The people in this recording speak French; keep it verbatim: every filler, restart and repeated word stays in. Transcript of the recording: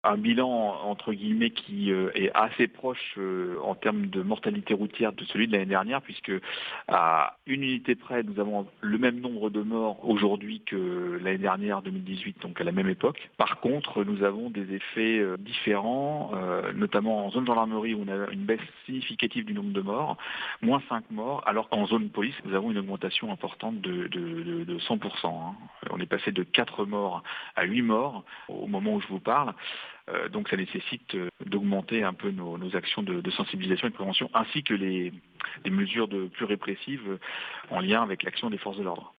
Un bilan entre guillemets qui euh, est assez proche euh, en termes de mortalité routière de celui de l'année dernière, puisque à une unité près, nous avons le même nombre de morts aujourd'hui que l'année dernière, deux mille dix-huit, donc à la même époque. Par contre, nous avons des effets euh, différents, euh, notamment en zone gendarmerie où on a une baisse significative du nombre de morts, moins cinq morts, alors qu'en zone police, nous avons une augmentation importante de, de, de, de cent pour cent. Hein. On est passé de quatre morts à huit morts au moment où je vous parle. Euh, donc ça nécessite euh, d'augmenter un peu nos, nos actions de, de sensibilisation et de prévention, ainsi que les, les mesures de plus répressives euh, en lien avec l'action des forces de l'ordre.